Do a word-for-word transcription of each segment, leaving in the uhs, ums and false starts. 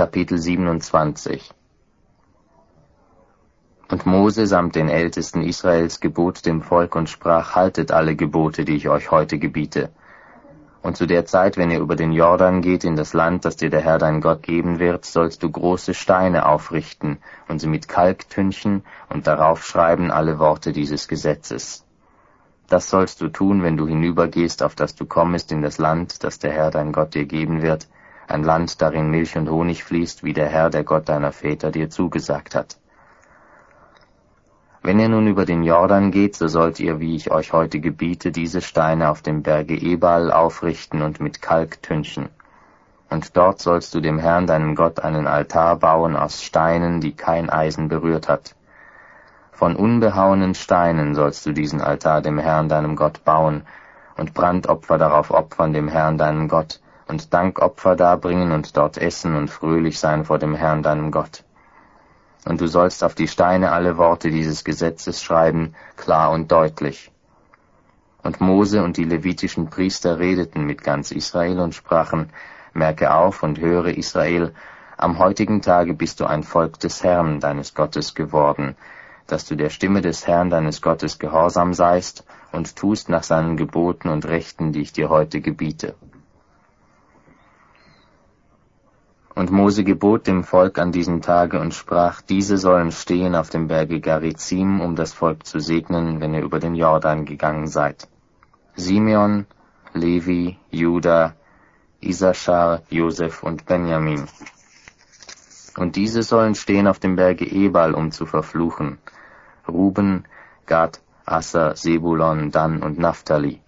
Kapitel siebenundzwanzig. Und Mose samt den Ältesten Israels gebot dem Volk und sprach: Haltet alle Gebote, die ich euch heute gebiete. Und zu der Zeit, wenn ihr über den Jordan geht in das Land, das dir der Herr dein Gott geben wird, sollst du große Steine aufrichten und sie mit Kalk tünchen und darauf schreiben alle Worte dieses Gesetzes. Das sollst du tun, wenn du hinübergehst, auf das du kommest in das Land, das der Herr dein Gott dir geben wird, ein Land, darin Milch und Honig fließt, wie der Herr, der Gott deiner Väter, dir zugesagt hat. Wenn ihr nun über den Jordan geht, so sollt ihr, wie ich euch heute gebiete, diese Steine auf dem Berge Ebal aufrichten und mit Kalk tünchen. Und dort sollst du dem Herrn, deinem Gott, einen Altar bauen aus Steinen, die kein Eisen berührt hat. Von unbehauenen Steinen sollst du diesen Altar dem Herrn, deinem Gott, bauen und Brandopfer darauf opfern dem Herrn, deinem Gott, und Dankopfer darbringen und dort essen und fröhlich sein vor dem Herrn, deinem Gott. Und du sollst auf die Steine alle Worte dieses Gesetzes schreiben, klar und deutlich. Und Mose und die levitischen Priester redeten mit ganz Israel und sprachen: Merke auf und höre, Israel, am heutigen Tage bist du ein Volk des Herrn, deines Gottes, geworden, dass du der Stimme des Herrn, deines Gottes, gehorsam seist und tust nach seinen Geboten und Rechten, die ich dir heute gebiete. Und Mose gebot dem Volk an diesem Tage und sprach: Diese sollen stehen auf dem Berge Garizim, um das Volk zu segnen, wenn ihr über den Jordan gegangen seid. Simeon, Levi, Juda, Issachar, Josef und Benjamin. Und diese sollen stehen auf dem Berge Ebal, um zu verfluchen: Ruben, Gad, Asser, Sebulon, Dan und Naphtali.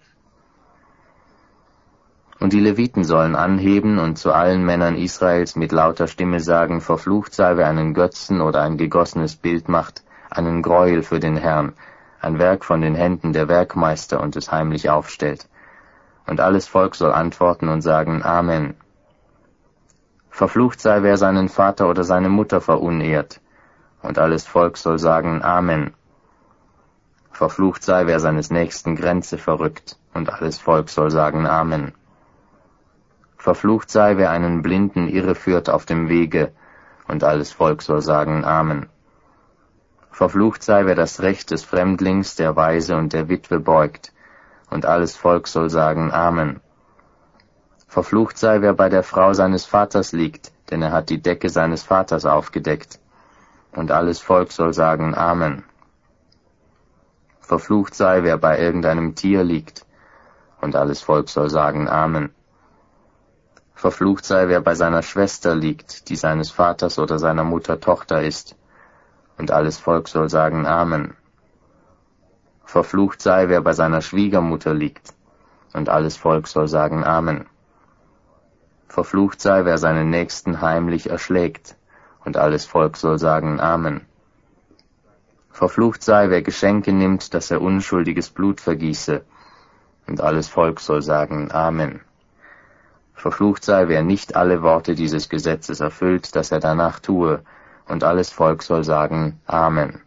Und die Leviten sollen anheben und zu allen Männern Israels mit lauter Stimme sagen: Verflucht sei, wer einen Götzen oder ein gegossenes Bild macht, einen Gräuel für den Herrn, ein Werk von den Händen der Werkmeister und es heimlich aufstellt. Und alles Volk soll antworten und sagen: Amen. Verflucht sei, wer seinen Vater oder seine Mutter verunehrt. Und alles Volk soll sagen: Amen. Verflucht sei, wer seines Nächsten Grenze verrückt. Und alles Volk soll sagen: Amen. Verflucht sei, wer einen Blinden irreführt auf dem Wege, und alles Volk soll sagen: Amen. Verflucht sei, wer das Recht des Fremdlings, der Waise und der Witwe beugt, und alles Volk soll sagen: Amen. Verflucht sei, wer bei der Frau seines Vaters liegt, denn er hat die Decke seines Vaters aufgedeckt, und alles Volk soll sagen: Amen. Verflucht sei, wer bei irgendeinem Tier liegt, und alles Volk soll sagen: Amen. Verflucht sei, wer bei seiner Schwester liegt, die seines Vaters oder seiner Mutter Tochter ist, und alles Volk soll sagen: Amen. Verflucht sei, wer bei seiner Schwiegermutter liegt, und alles Volk soll sagen: Amen. Verflucht sei, wer seinen Nächsten heimlich erschlägt, und alles Volk soll sagen: Amen. Verflucht sei, wer Geschenke nimmt, dass er unschuldiges Blut vergieße, und alles Volk soll sagen: Amen. Verflucht sei, wer nicht alle Worte dieses Gesetzes erfüllt, dass er danach tue, und alles Volk soll sagen: Amen.